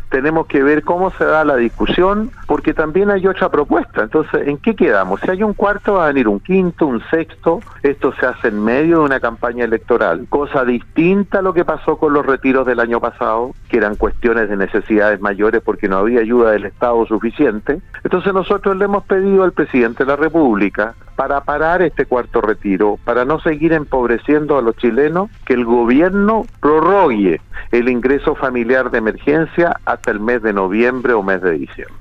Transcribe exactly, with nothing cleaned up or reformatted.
tenemos que ver cómo se da la discusión, porque también hay otra propuesta. Entonces, ¿en qué quedamos? Si hay un cuarto, va a venir un quinto, un sexto. Esto se hace en medio de una campaña electoral, cosa distinta a lo que pasó con los retiros del año pasado, que eran cuestiones de necesidades mayores porque no había ayuda del Estado suficiente. Entonces nosotros le hemos pedido al presidente de la República, para parar este cuarto retiro, para no seguir empobreciendo a los chilenos, que el gobierno prorrogue el ingreso familiar de emergencia hasta el mes de noviembre o mes de diciembre.